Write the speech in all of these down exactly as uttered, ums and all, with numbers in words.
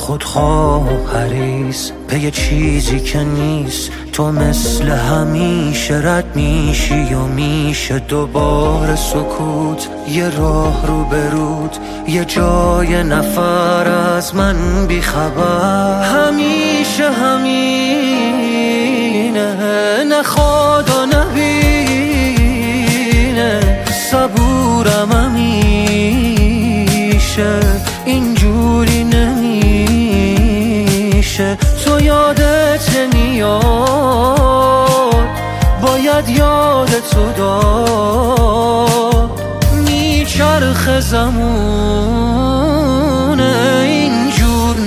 خودخواه و حریص به یه چیزی که نیست. تو مثل همیشه رد میشی و میشه دوباره سکوت. یه راه رو برود، یه جای نفر از من بیخبر. همیشه همینه، نخواد و نبینه. صبورم همیشه، اینجوری نمیشه. تو یادت نمیاد، باید یادتو داد. میچرخه زمونه، اینجور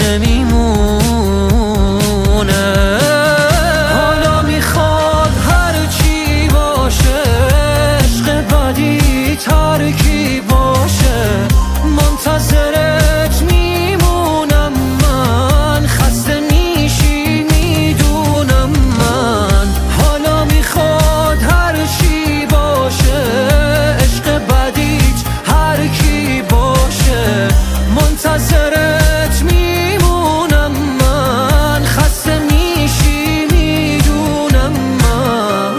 نمیمونه. حالا میخواد هرچی باشه، عشق بدی ترکی باشه. منتظرت میمونم من، خسته میشی میدونم من. حالا میخواد هرچی باشه، عشق بدیت هر کی باشه. منتظرت میمونم من، خسته میشی میدونم من.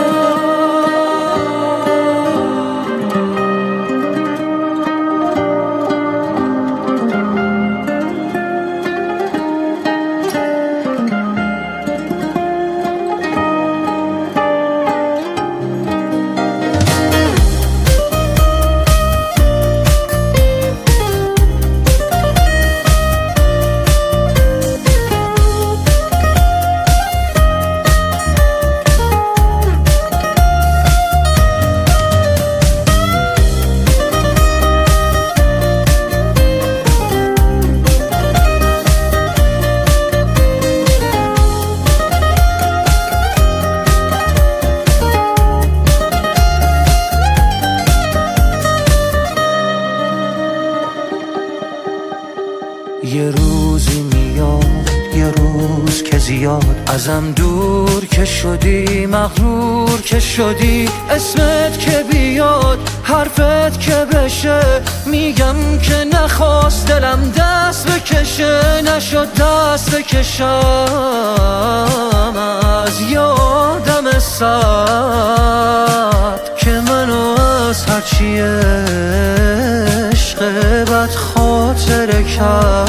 یه روزی میاد، یه روز که زیاد ازم دور که شدی، مغرور که شدی. اسمت که بیاد، حرفت که بشه، میگم که نخواست دلم دست بکشه. نشد دست بکشم از یادم سرد که منو از هرچی عشق بد خاطره کرد.